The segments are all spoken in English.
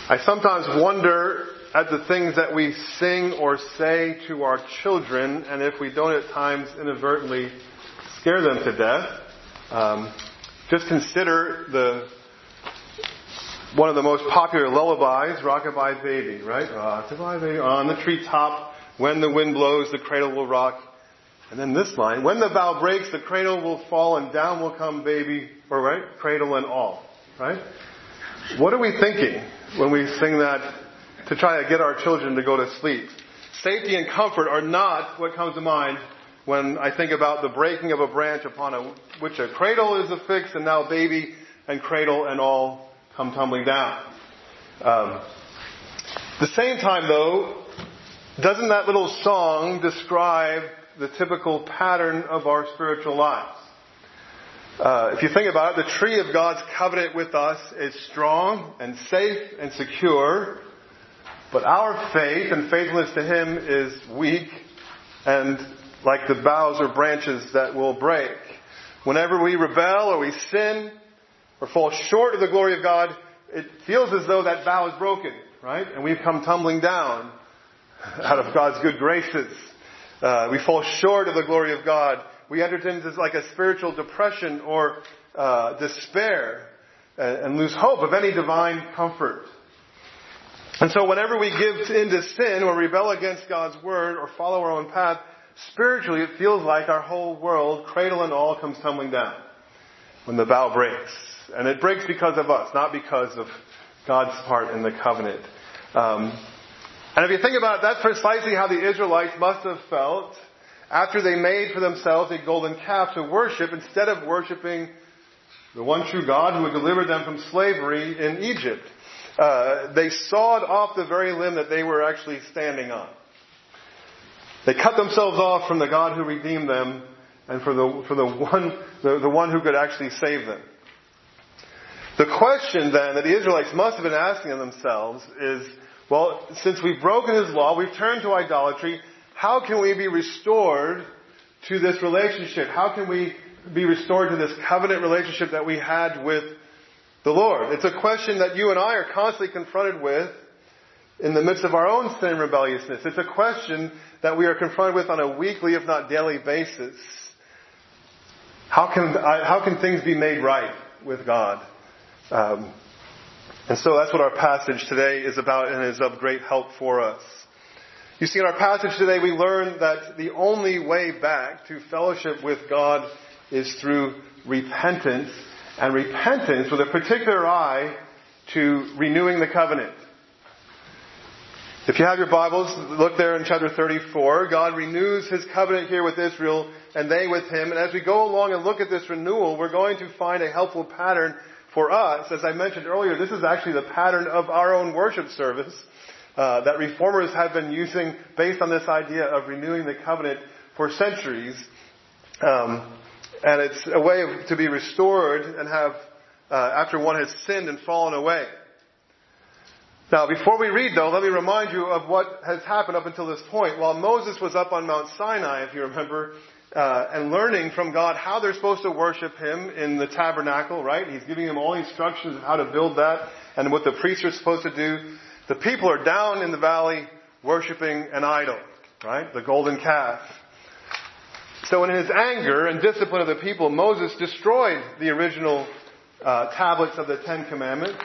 I sometimes wonder at the things that we sing or say to our children, and if we don't at times inadvertently scare them to death. Just consider one of the most popular lullabies, Rockabye Baby, right? Rockabye Baby, on the treetop, when the wind blows, the cradle will rock. And then this line, when the bough breaks, the cradle will fall and down will come baby, or right, cradle and all, right? What are we thinking when we sing that to try to get our children to go to sleep? Safety and comfort are not what comes to mind when I think about the breaking of a branch upon which a cradle is affixed, and now baby and cradle and all come tumbling down. The same time, though, doesn't that little song describe the typical pattern of our spiritual lives? If you think about it, the tree of God's covenant with us is strong and safe and secure, but our faith and faithfulness to Him is weak and like the boughs or branches that will break. Whenever we rebel or we sin or fall short of the glory of God, it feels as though that bough is broken, right? And we've come tumbling down out of God's good graces. We fall short of the glory of God. We enter into like a spiritual depression or despair and lose hope of any divine comfort. And so whenever we give into sin or rebel against God's word or follow our own path, spiritually it feels like our whole world, cradle and all, comes tumbling down when the bough breaks. And it breaks because of us, not because of God's part in the covenant. And if you think about it, that's precisely how the Israelites must have felt after they made for themselves a golden calf to worship instead of worshiping the one true God who had delivered them from slavery in Egypt. They sawed off the very limb that they were actually standing on. They cut themselves off from the God who redeemed them and for the one who could actually save them. The question then that the Israelites must have been asking themselves is, well, since we've broken His law, we've turned to idolatry, how can we be restored to this relationship? How can we be restored to this covenant relationship that we had with the Lord? It's a question that you and I are constantly confronted with in the midst of our own sin and rebelliousness. It's a question that we are confronted with on a weekly, if not daily basis. How can things be made right with God? And so that's what our passage today is about and is of great help for us. You see, in our passage today we learn that the only way back to fellowship with God is through repentance, and repentance with a particular eye to renewing the covenant. If you have your Bibles, look there in chapter 34. God renews His covenant here with Israel and they with Him. And as we go along and look at this renewal, we're going to find a helpful pattern for us. As I mentioned earlier, this is actually the pattern of our own worship service that reformers have been using based on this idea of renewing the covenant for centuries. And it's a way to be restored and have, after one has sinned and fallen away. Now, before we read, though, let me remind you of what has happened up until this point. While Moses was up on Mount Sinai, if you remember, and learning from God how they're supposed to worship Him in the tabernacle, right? He's giving them all instructions of how to build that and what the priests are supposed to do. The people are down in the valley worshiping an idol, right? The golden calf. So in his anger and discipline of the people, Moses destroyed the original tablets of the Ten Commandments.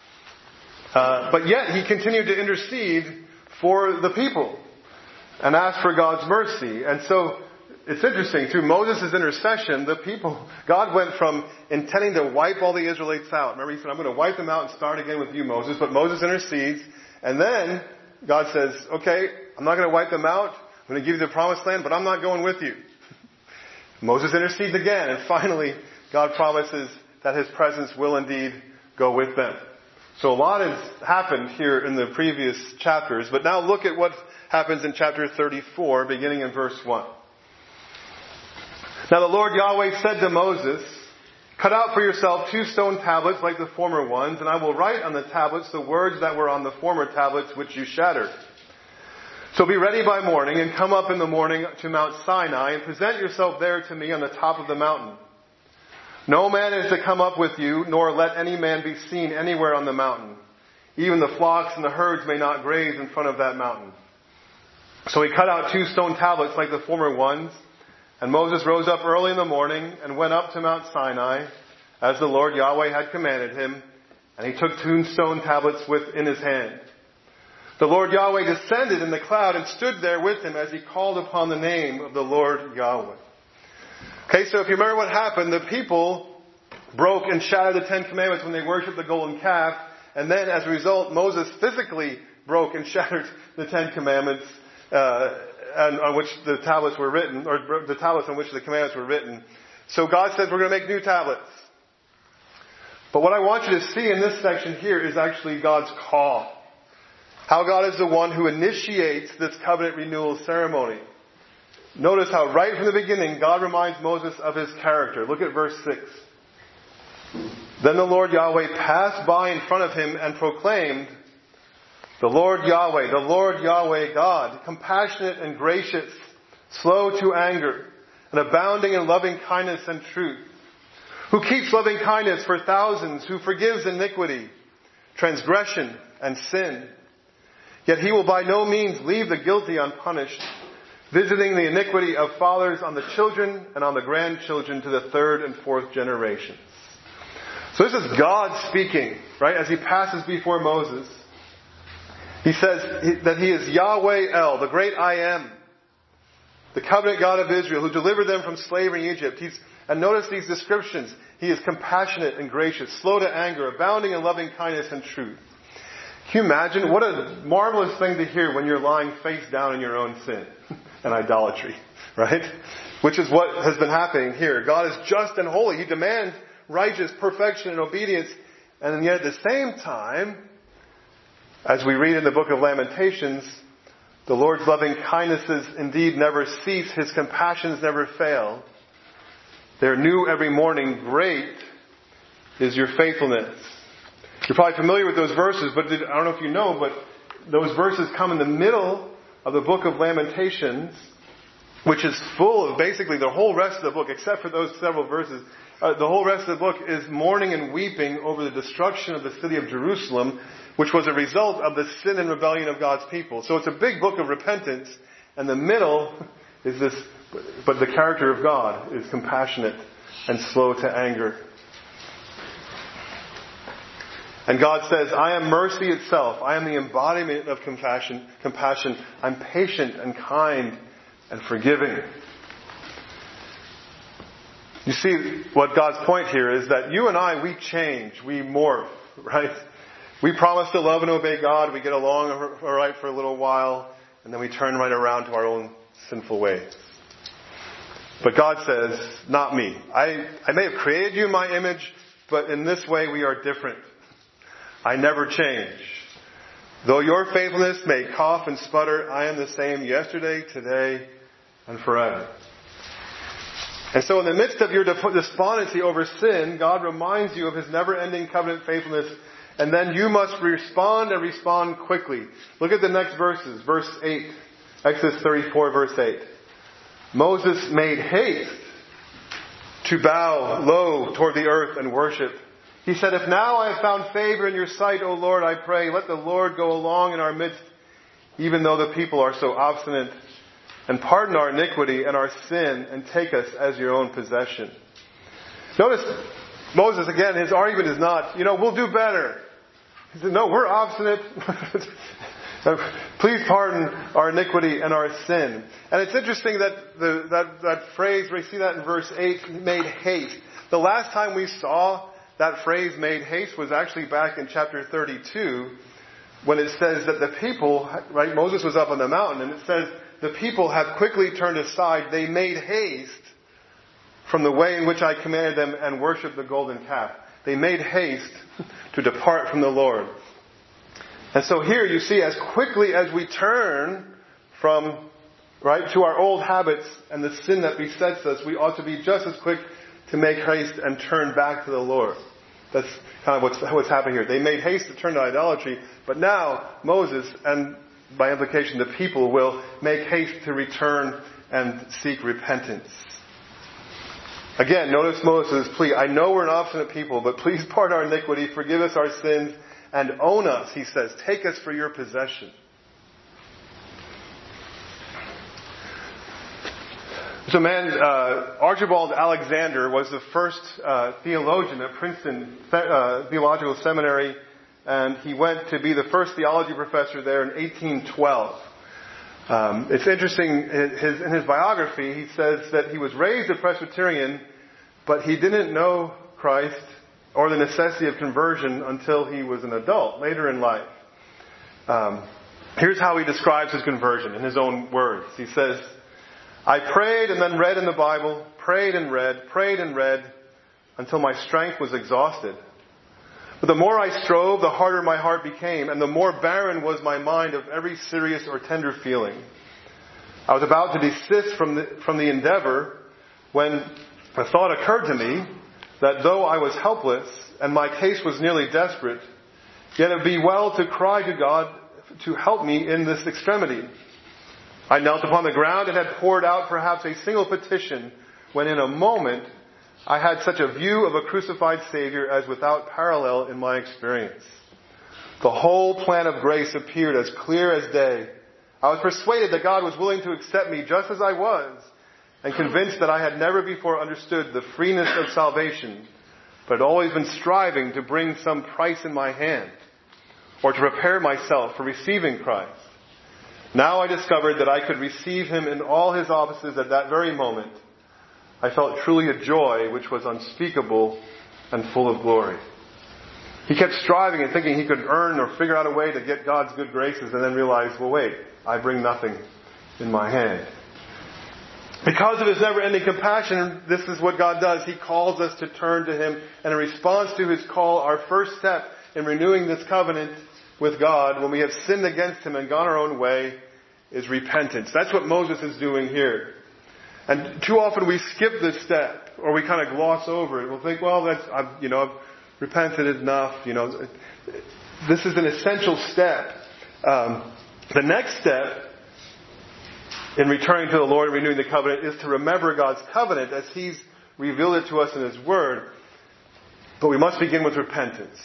But yet he continued to intercede for the people and ask for God's mercy. And so it's interesting, through Moses' intercession, God went from intending to wipe all the Israelites out. Remember, He said, I'm going to wipe them out and start again with you, Moses. But Moses intercedes. And then God says, okay, I'm not going to wipe them out. I'm going to give you the promised land, but I'm not going with you. Moses intercedes again. And finally, God promises that His presence will indeed go with them. So a lot has happened here in the previous chapters. But now look at what happens in chapter 34, beginning in verse 1. Now the Lord Yahweh said to Moses, cut out for yourself 2 stone tablets like the former ones, and I will write on the tablets the words that were on the former tablets which you shattered. So be ready by morning and come up in the morning to Mount Sinai and present yourself there to me on the top of the mountain. No man is to come up with you, nor let any man be seen anywhere on the mountain. even the flocks and the herds may not graze in front of that mountain. So he cut out 2 stone tablets like the former ones. And Moses rose up early in the morning and went up to Mount Sinai, as the Lord Yahweh had commanded him. And he took 2 stone tablets in his hand. The Lord Yahweh descended in the cloud and stood there with him as he called upon the name of the Lord Yahweh. Okay, so if you remember what happened, the people broke and shattered the 10 Commandments when they worshipped the golden calf. And then as a result, Moses physically broke and shattered the 10 Commandments and on which the tablets were written, or the tablets on which the commandments were written. So God says we're going to make new tablets. But what I want you to see in this section here is actually God's call. How God is the one who initiates this covenant renewal ceremony. Notice how right from the beginning God reminds Moses of his character. Look at verse 6. Then the Lord Yahweh passed by in front of him and proclaimed, the Lord Yahweh God, compassionate and gracious, slow to anger, and abounding in loving kindness and truth, who keeps loving kindness for thousands, who forgives iniquity, transgression, and sin. Yet he will by no means leave the guilty unpunished, visiting the iniquity of fathers on the children and on the grandchildren to the 3rd and 4th generations. So this is God speaking, right, as he passes before Moses. He says that he is Yahweh El, the great I Am, the covenant God of Israel, who delivered them from slavery in Egypt. And notice these descriptions. He is compassionate and gracious, slow to anger, abounding in loving kindness and truth. Can you imagine? What a marvelous thing to hear when you're lying face down in your own sin and idolatry, right? Which is what has been happening here. God is just and holy. He demands righteous perfection and obedience. And yet at the same time, as we read in the book of Lamentations, the Lord's loving kindnesses indeed never cease. His compassions never fail. They're new every morning. Great is your faithfulness. You're probably familiar with those verses, but I don't know if you know, but those verses come in the middle of the book of Lamentations, which is full of basically the whole rest of the book, except for those several verses. The whole rest of the book is mourning and weeping over the destruction of the city of Jerusalem, which was a result of the sin and rebellion of God's people. So it's a big book of repentance, and the middle is this, but the character of God is compassionate and slow to anger. And God says, I am mercy itself. I am the embodiment of compassion. I'm patient and kind and forgiving. You see, what God's point here is that you and I, we change, we morph, right? We promise to love and obey God, we get along all right for a little while, and then we turn right around to our own sinful ways. But God says, not me. I may have created you in my image, but in this way we are different. I never change. Though your faithfulness may cough and sputter, I am the same yesterday, today, and forever. And so in the midst of your despondency over sin, God reminds you of His never-ending covenant faithfulness, and then you must respond and respond quickly. Look at the next verses. Verse 8. Exodus 34, verse 8. Moses made haste to bow low toward the earth and worship. He said, if now I have found favor in your sight, O Lord, I pray, let the Lord go along in our midst, even though the people are so obstinate, and pardon our iniquity and our sin, and take us as your own possession. Notice, Moses, again, his argument is not, we'll do better. He said, no, we're obstinate. Please pardon our iniquity and our sin. And it's interesting that that phrase, we see that in verse 8, made haste. The last time we saw that phrase, made haste, was actually back in chapter 32, when it says that the people, right, Moses was up on the mountain, and it says, the people have quickly turned aside. They made haste from the way in which I commanded them and worshiped the golden calf. They made haste to depart from the Lord. And so here you see, as quickly as we turn from, right, to our old habits and the sin that besets us, we ought to be just as quick to make haste and turn back to the Lord. That's kind of what's happening here. They made haste to turn to idolatry, but now Moses, and by implication the people, will make haste to return and seek repentance. Again, notice Moses' plea. I know we're an obstinate people, but please pardon our iniquity, forgive us our sins, and own us, he says. Take us for your possession. So Archibald Alexander was the first theologian at Princeton Theological Seminary, and he went to be the first theology professor there in 1812. It's interesting, in his biography, he says that he was raised a Presbyterian, but he didn't know Christ or the necessity of conversion until he was an adult, later in life. Here's how he describes his conversion in his own words. He says, I prayed and then read in the Bible, prayed and read, until my strength was exhausted. But the more I strove, the harder my heart became, and the more barren was my mind of every serious or tender feeling. I was about to desist from the endeavor when a thought occurred to me that though I was helpless and my case was nearly desperate, yet it would be well to cry to God to help me in this extremity. I knelt upon the ground and had poured out perhaps a single petition when in a moment I had such a view of a crucified Savior as without parallel in my experience. The whole plan of grace appeared as clear as day. I was persuaded that God was willing to accept me just as I was, and convinced that I had never before understood the freeness of salvation, but had always been striving to bring some price in my hand, or to prepare myself for receiving Christ. Now I discovered that I could receive Him in all His offices at that very moment. I felt truly a joy which was unspeakable and full of glory. He kept striving and thinking he could earn or figure out a way to get God's good graces, and then realized, well, wait, I bring nothing in my hand. Because of His never-ending compassion, this is what God does. He calls us to turn to Him, and in response to His call, our first step in renewing this covenant with God, when we have sinned against Him and gone our own way, is repentance. That's what Moses is doing here. And too often we skip this step, or we kind of gloss over it. We'll think, well, I've repented enough. This is an essential step. The next step in returning to the Lord and renewing the covenant is to remember God's covenant as He's revealed it to us in His Word. But we must begin with repentance.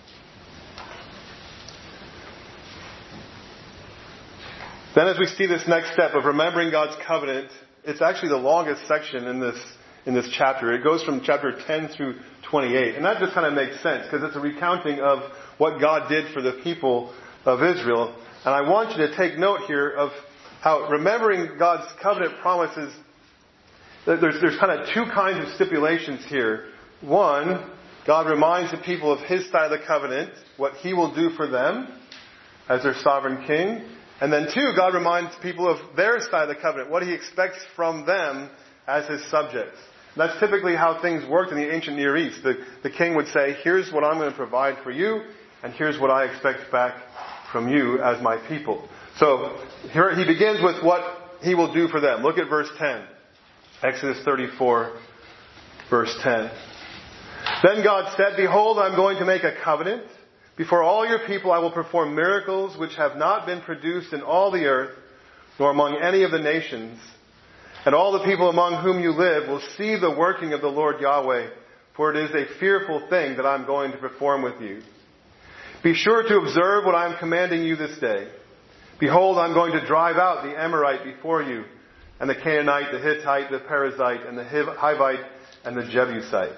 Then as we see this next step of remembering God's covenant, it's actually the longest section in this chapter. It goes from chapter 10 through 28. And that just kind of makes sense because it's a recounting of what God did for the people of Israel. And I want you to take note here of how remembering God's covenant promises, there's kind of two kinds of stipulations here. One, God reminds the people of His side of the covenant, what He will do for them as their sovereign king. And then two, God reminds people of their side of the covenant, what He expects from them as His subjects. And that's typically how things worked in the ancient Near East. The king would say, here's what I'm going to provide for you, and here's what I expect back from you as my people. So here he begins with what He will do for them. Look at verse 10. Exodus 34, verse 10. Then God said, behold, I'm going to make a covenant. Before all your people I will perform miracles which have not been produced in all the earth, nor among any of the nations. And all the people among whom you live will see the working of the Lord Yahweh, for it is a fearful thing that I'm going to perform with you. Be sure to observe what I am commanding you this day. Behold, I'm going to drive out the Amorite before you, and the Canaanite, the Hittite, the Perizzite, and the Hivite, and the Jebusite.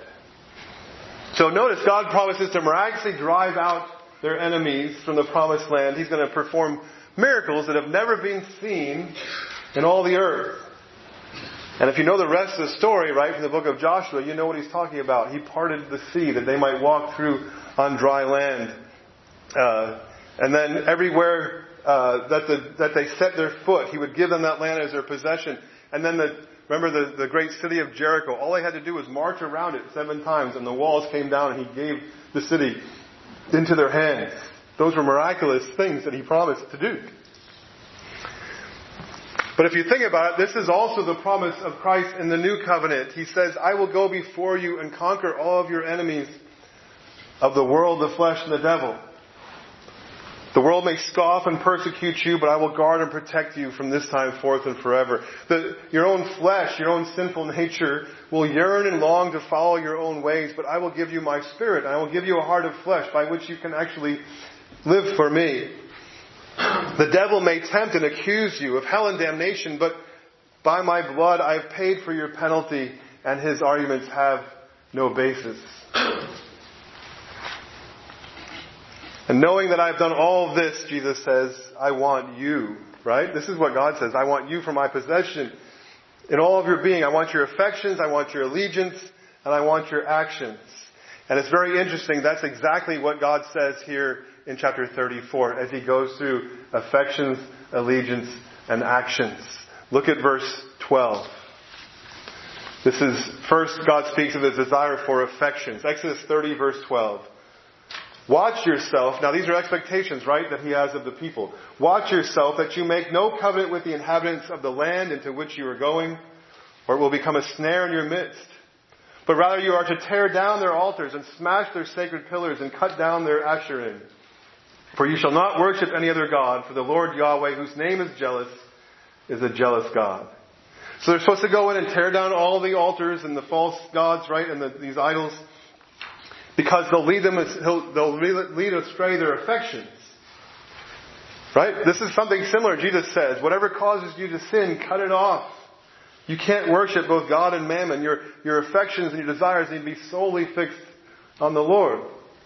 So notice God promises to miraculously drive out their enemies from the promised land. He's going to perform miracles that have never been seen in all the earth. And if you know the rest of the story, right, from the book of Joshua, you know what He's talking about. He parted the sea that they might walk through on dry land. And then everywhere that they set their foot, He would give them that land as their possession. And then remember the great city of Jericho. All they had to do was march around it 7 times, and the walls came down, and He gave the city into their hands. Those were miraculous things that He promised to do. But if you think about it, this is also the promise of Christ in the new covenant. He says, I will go before you and conquer all of your enemies of the world, the flesh, and the devil. The world may scoff and persecute you, but I will guard and protect you from this time forth and forever. Your own flesh, your own sinful nature will yearn and long to follow your own ways, but I will give you my Spirit, and I will give you a heart of flesh by which you can actually live for me. The devil may tempt and accuse you of hell and damnation, but by my blood I have paid for your penalty, and his arguments have no basis. And knowing that I've done all of this, Jesus says, I want you, right? This is what God says. I want you for my possession in all of your being. I want your affections, I want your allegiance, and I want your actions. And it's very interesting. That's exactly what God says here in chapter 34 as he goes through affections, allegiance, and actions. Look at verse 12. This is, first God speaks of his desire for affections. Exodus 30 verse 12. Watch yourself. Now these are expectations, right, that he has of the people. Watch yourself that you make no covenant with the inhabitants of the land into which you are going, or it will become a snare in your midst. But rather you are to tear down their altars and smash their sacred pillars and cut down their Asherim. For you shall not worship any other God, for the Lord Yahweh, whose name is jealous, is a jealous God. So they're supposed to go in and tear down all the altars and the false gods, right, and these idols, because they'll lead astray their affections. Right? This is something similar. Jesus says, whatever causes you to sin, cut it off. You can't worship both God and mammon. Your affections and your desires need to be solely fixed on the Lord.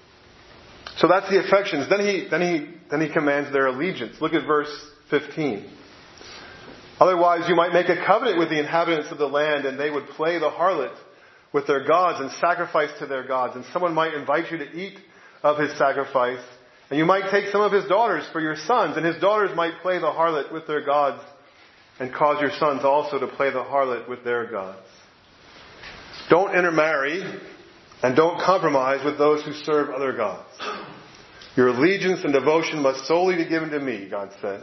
So that's the affections. Then he commands their allegiance. Look at verse 15. Otherwise you might make a covenant with the inhabitants of the land, and they would play the harlot with their gods and sacrifice to their gods. And someone might invite you to eat of his sacrifice. And you might take some of his daughters for your sons, and his daughters might play the harlot with their gods, and cause your sons also to play the harlot with their gods. Don't intermarry, and don't compromise with those who serve other gods. Your allegiance and devotion must solely be given to me, God says.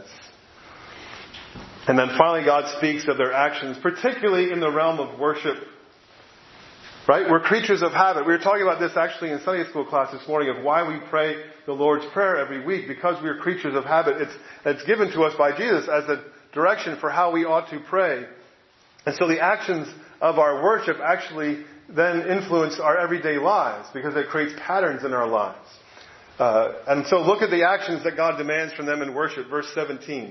And then finally God speaks of their actions, particularly in the realm of worship. Right? We're creatures of habit. We were talking about this actually in Sunday school class this morning, of why we pray the Lord's Prayer every week, because we are creatures of habit. It's given to us by Jesus as a direction for how we ought to pray. And so the actions of our worship actually then influence our everyday lives, because it creates patterns in our lives. And so look at the actions that God demands from them in worship. Verse 17.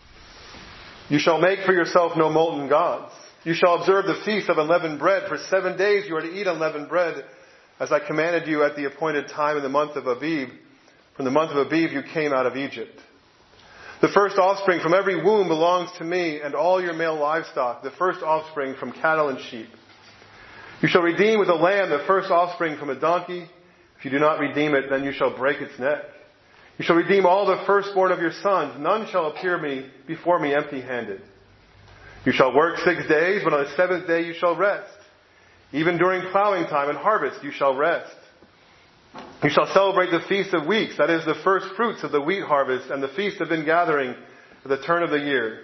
You shall make for yourself no molten gods. You shall observe the feast of unleavened bread. For 7 days you are to eat unleavened bread, as I commanded you at the appointed time in the month of Abib. From the month of Abib you came out of Egypt. The first offspring from every womb belongs to me, and all your male livestock, the first offspring from cattle and sheep. You shall redeem with a lamb the first offspring from a donkey. If you do not redeem it, then you shall break its neck. You shall redeem all the firstborn of your sons. None shall appear before me empty-handed. You shall work 6 days, but on the 7th day you shall rest. Even during plowing time and harvest you shall rest. You shall celebrate the Feast of Weeks, that is the first fruits of the wheat harvest, and the Feast of Ingathering at the turn of the year.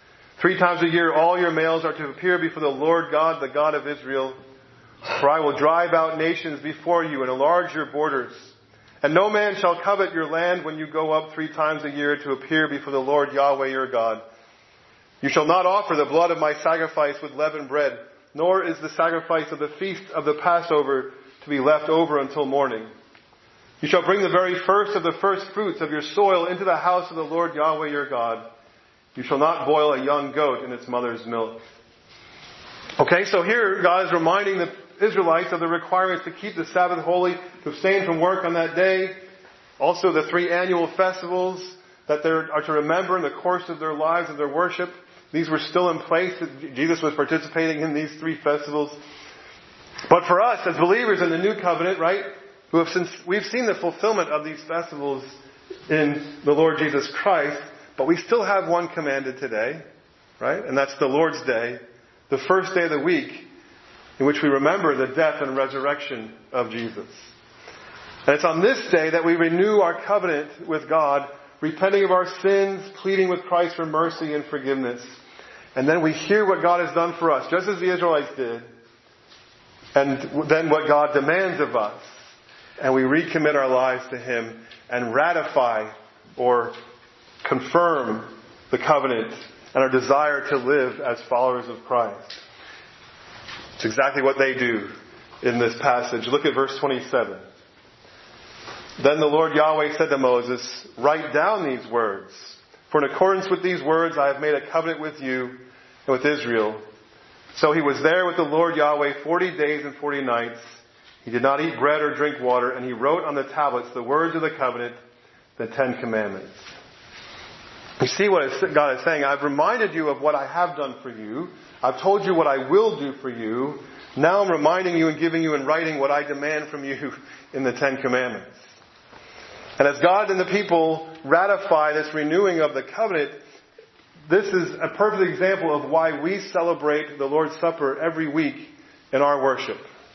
3 times a year all your males are to appear before the Lord God, the God of Israel. For I will drive out nations before you and enlarge your borders. And no man shall covet your land when you go up 3 times a year to appear before the Lord Yahweh your God. You shall not offer the blood of my sacrifice with leavened bread, nor is the sacrifice of the feast of the Passover to be left over until morning. You shall bring the very first of the first fruits of your soil into the house of the Lord Yahweh your God. You shall not boil a young goat in its mother's milk. Okay, so here God is reminding the Israelites of the requirements to keep the Sabbath holy, to abstain from work on that day. Also the 3 annual festivals that they are to remember in the course of their lives, of their worship. These were still in place. Jesus was participating in these 3 festivals. But for us as believers in the new covenant, right, we've seen the fulfillment of these festivals in the Lord Jesus Christ, but we still have one commanded today, right? And that's the Lord's Day, the first day of the week, in which we remember the death and resurrection of Jesus. And it's on this day that we renew our covenant with God, repenting of our sins, pleading with Christ for mercy and forgiveness. And then we hear what God has done for us, just as the Israelites did. And then what God demands of us. And we recommit our lives to Him and ratify or confirm the covenant and our desire to live as followers of Christ. It's exactly what they do in this passage. Look at verse 27. Then the Lord Yahweh said to Moses, "Write down these words, for in accordance with these words I have made a covenant with you and with Israel." So he was there with the Lord Yahweh 40 days and 40 nights. He did not eat bread or drink water, and he wrote on the tablets the words of the covenant, the 10 Commandments. You see what God is saying? I've reminded you of what I have done for you. I've told you what I will do for you. Now I'm reminding you and giving you in writing what I demand from you in the 10 Commandments. And as God and the people ratify this renewing of the covenant, this is a perfect example of why we celebrate the Lord's Supper every week in our worship.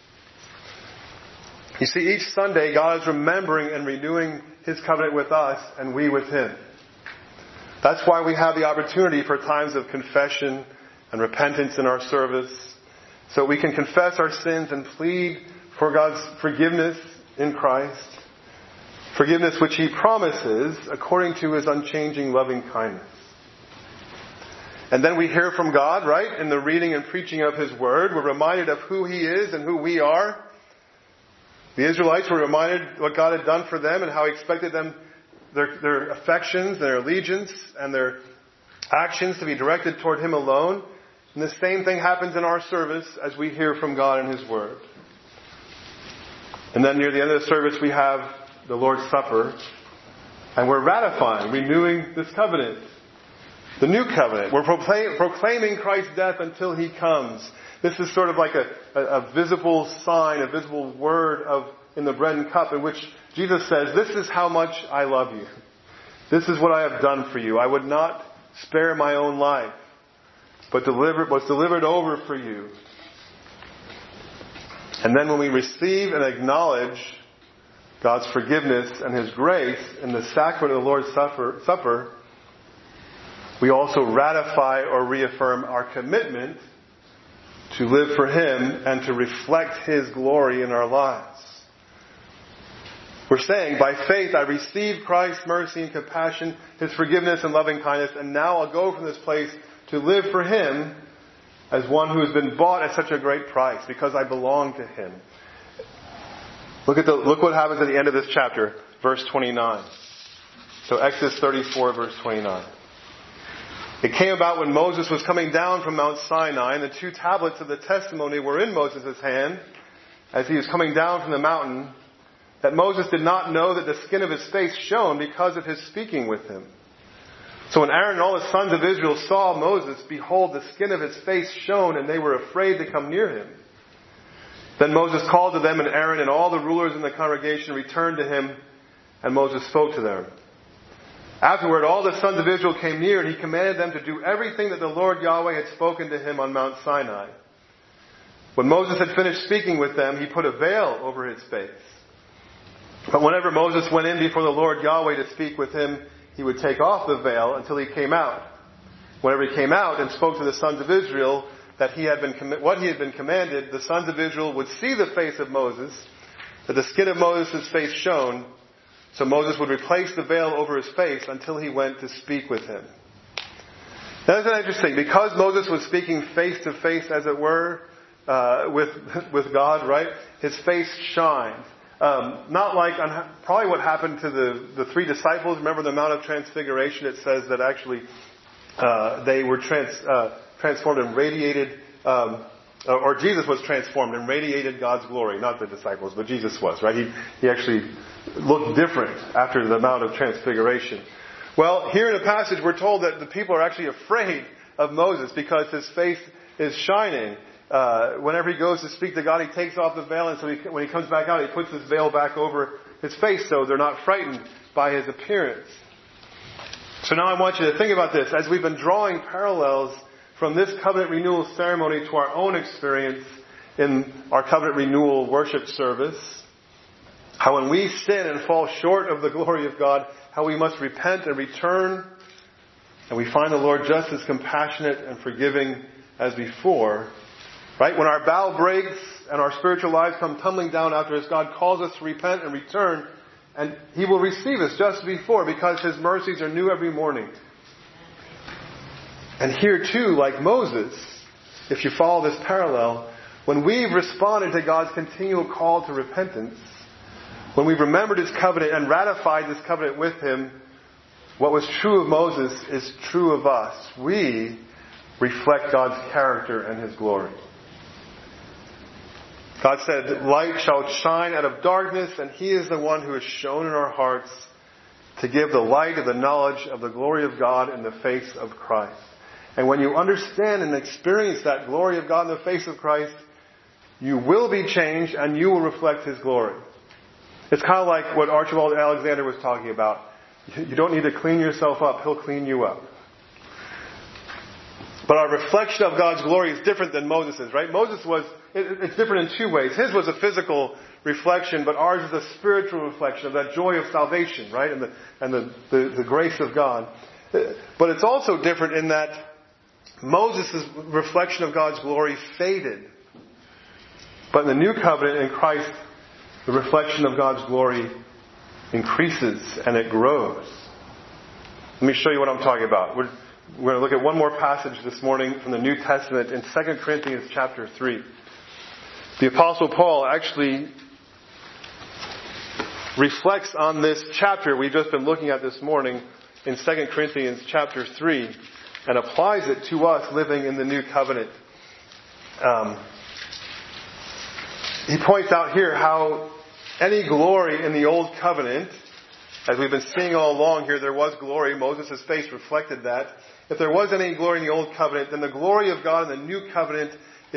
You see, each Sunday God is remembering and renewing His covenant with us and we with Him. That's why we have the opportunity for times of confession and repentance in our service, so we can confess our sins and plead for God's forgiveness in Christ. Forgiveness which He promises according to His unchanging loving kindness. And then we hear from God, right? In the reading and preaching of His Word, we're reminded of who He is and who we are. The Israelites were reminded what God had done for them and how He expected them, their affections, their allegiance, and their actions to be directed toward Him alone. And the same thing happens in our service as we hear from God in His Word. And then near the end of the service we have the Lord's Supper, and we're ratifying, renewing this covenant. The new covenant. We're proclaiming Christ's death until He comes. This is sort of like a visible sign, a visible word in the bread and cup in which Jesus says, "This is how much I love you. This is what I have done for you. I would not spare my own life, but was delivered over for you." And then when we receive and acknowledge God's forgiveness and His grace in the sacrament of the Lord's Supper, we also ratify or reaffirm our commitment to live for Him and to reflect His glory in our lives. We're saying, by faith I received Christ's mercy and compassion, His forgiveness and loving kindness, and now I'll go from this place to live for Him as one who has been bought at such a great price because I belong to Him. Look what happens at the end of this chapter, verse 29. So Exodus 34, verse 29. It came about when Moses was coming down from Mount Sinai, and the 2 tablets of the testimony were in Moses' hand as he was coming down from the mountain, that Moses did not know that the skin of his face shone because of his speaking with him. So when Aaron and all the sons of Israel saw Moses, behold, the skin of his face shone, and they were afraid to come near him. Then Moses called to them, and Aaron and all the rulers in the congregation returned to him, and Moses spoke to them. Afterward, all the sons of Israel came near, and he commanded them to do everything that the Lord Yahweh had spoken to him on Mount Sinai. When Moses had finished speaking with them, he put a veil over his face. But whenever Moses went in before the Lord Yahweh to speak with him, he would take off the veil until he came out. Whenever he came out and spoke to the sons of Israel what he had been commanded, the sons of Israel would see the face of Moses, that the skin of Moses' face shone, so Moses would replace the veil over his face until he went to speak with him. Now isn't that interesting? Because Moses was speaking face to face, as it were, with God, right? His face shined. Not like probably what happened to the 3 disciples. Remember the Mount of Transfiguration? It says that actually they were transformed and radiated, or Jesus was transformed and radiated God's glory. Not the disciples, but Jesus was, right? He actually looked different after the Mount of Transfiguration. Well, here in the passage we're told that the people are actually afraid of Moses because his face is shining. Whenever he goes to speak to God, he takes off the veil, and so when he comes back out, he puts his veil back over his face so they're not frightened by his appearance. So now I want you to think about this. As we've been drawing parallels from this covenant renewal ceremony to our own experience in our covenant renewal worship service, how when we sin and fall short of the glory of God, how we must repent and return, and we find the Lord just as compassionate and forgiving as before. Right? When our bow breaks and our spiritual lives come tumbling down after us, God calls us to repent and return. and He will receive us just as before because His mercies are new every morning. And here too, like Moses, if you follow this parallel, when we've responded to God's continual call to repentance, when we've remembered His covenant and ratified this covenant with Him, what was true of Moses is true of us. We reflect God's character and His glory. God said, light shall shine out of darkness, and He is the one who has shone in our hearts to give the light of the knowledge of the glory of God in the face of Christ. And when you understand and experience that glory of God in the face of Christ, you will be changed and you will reflect His glory. It's kind of like what Archibald Alexander was talking about. You don't need to clean yourself up. He'll clean you up. But our reflection of God's glory is different than Moses', right? It's different in two ways. His was a physical reflection, but ours is a spiritual reflection of that joy of salvation, right? And the grace of God. But it's also different in that Moses' reflection of God's glory faded. But in the new covenant in Christ, the reflection of God's glory increases and it grows. Let me show you what I'm talking about. We're going to look at one more passage this morning from the New Testament in 2 Corinthians chapter 3. The Apostle Paul actually reflects on this chapter we've just been looking at this morning in 2 Corinthians chapter 3 and applies it to us living in the new covenant. He points out here how any glory in the old covenant, as we've been seeing all along here, there was glory. Moses' face reflected that. If there was any glory in the old covenant, then the glory of God in the new covenant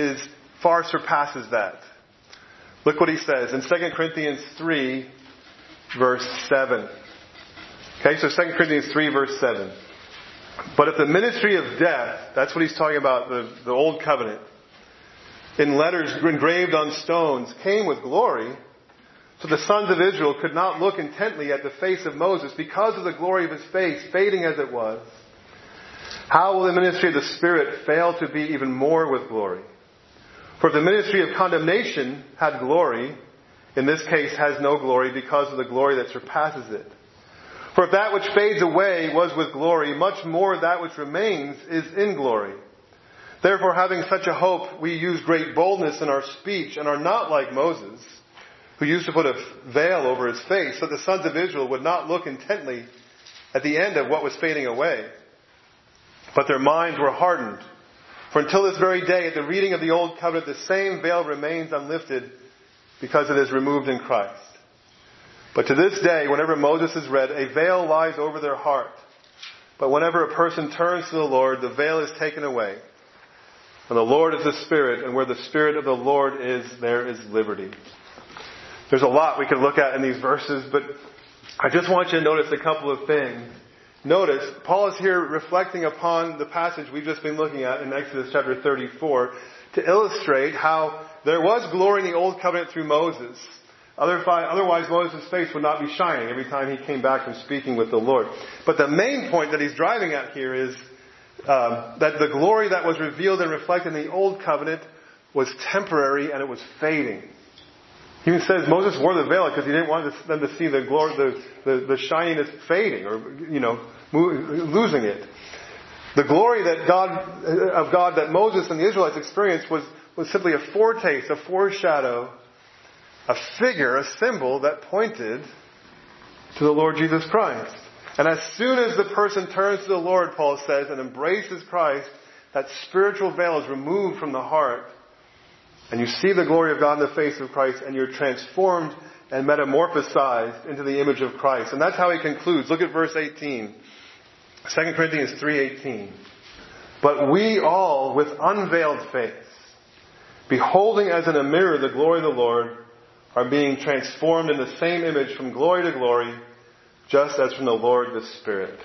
far surpasses that. Look what he says in 2 Corinthians 3, verse 7. Okay, so 2 Corinthians 3, verse 7. But if the ministry of death, that's what he's talking about, the old covenant, in letters engraved on stones, came with glory, so the sons of Israel could not look intently at the face of Moses because of the glory of his face, fading as it was. How will the ministry of the Spirit fail to be even more with glory? For if the ministry of condemnation had glory, in this case has no glory because of the glory that surpasses it. For if that which fades away was with glory, much more that which remains is in glory. Therefore, having such a hope, we use great boldness in our speech and are not like Moses, who used to put a veil over his face, so the sons of Israel would not look intently at the end of what was fading away. But their minds were hardened. For until this very day, at the reading of the Old Covenant, the same veil remains unlifted because it is removed in Christ. But to this day, whenever Moses is read, a veil lies over their heart. But whenever a person turns to the Lord, the veil is taken away. And the Lord is the Spirit, and where the Spirit of the Lord is, there is liberty. There's a lot we could look at in these verses, but I just want you to notice a couple of things. Notice, Paul is here reflecting upon the passage we've just been looking at in Exodus chapter 34 to illustrate how there was glory in the Old Covenant through Moses. Otherwise, Moses' face would not be shining every time he came back from speaking with the Lord. But the main point that he's driving at here is that the glory that was revealed and reflected in the Old Covenant was temporary and it was fading. He even says Moses wore the veil because he didn't want them to see the glory, the shininess fading or, losing it. The glory of God that Moses and the Israelites experienced was simply a foretaste, a foreshadow, a figure, a symbol that pointed to the Lord Jesus Christ. And as soon as the person turns to the Lord, Paul says, and embraces Christ, that spiritual veil is removed from the heart. And you see the glory of God in the face of Christ, and you're transformed and metamorphosized into the image of Christ. And that's how he concludes. Look at verse 18. 2 Corinthians 3:18. But we all, with unveiled face, beholding as in a mirror the glory of the Lord, are being transformed in the same image from glory to glory, just as from the Lord the Spirit.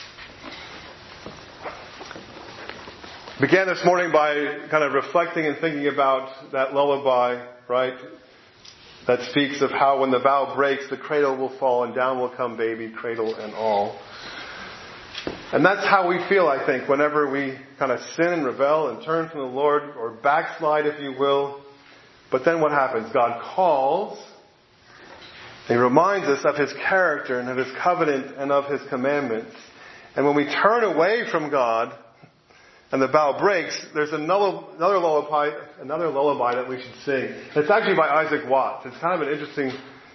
Began this morning by kind of reflecting and thinking about that lullaby, right? That speaks of how when the vow breaks, the cradle will fall and down will come baby, cradle and all. And that's how we feel, I think, whenever we kind of sin and rebel and turn from the Lord, or backslide, if you will. But then what happens? God calls, He reminds us of His character and of His covenant and of His commandments. And when we turn away from God and the bow breaks, there's another lullaby that we should sing. It's actually by Isaac Watts. It's kind of an interesting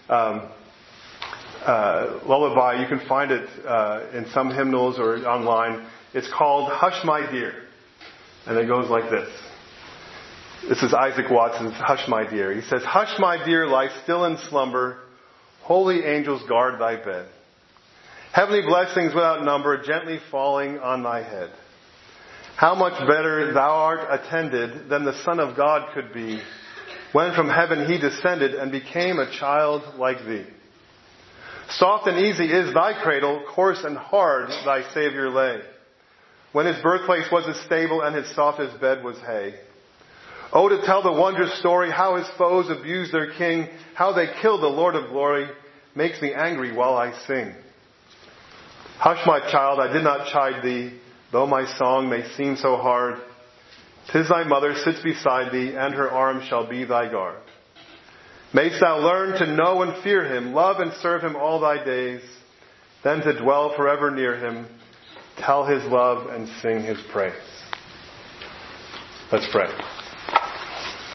lullaby. You can find it in some hymnals or online. It's called Hush My Dear. And it goes like this. This is Isaac Watts's Hush My Dear. He says, "Hush my dear, lie still in slumber. Holy angels guard thy bed. Heavenly blessings without number gently falling on thy head. How much better thou art attended than the Son of God could be, when from heaven He descended and became a child like thee. Soft and easy is thy cradle, coarse and hard thy Savior lay, when His birthplace was a stable and His softest bed was hay. Oh, to tell the wondrous story, how His foes abused their King, how they killed the Lord of glory, makes me angry while I sing. Hush, my child, I did not chide thee, though my song may seem so hard. 'Tis thy mother sits beside thee, and her arms shall be thy guard. Mayst thou learn to know and fear Him, love and serve Him all thy days, then to dwell forever near Him, tell His love and sing His praise." Let's pray.